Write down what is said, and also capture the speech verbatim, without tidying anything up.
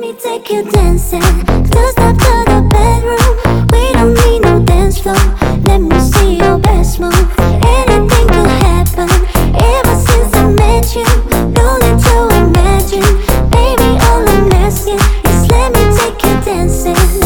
me take you dancing. Two step to the bedroom. We don't need no dance floor. Let me see your best move. Anything could happen. Ever since I met you, no need to imagine. Baby, all I'm asking is let me take you dancing.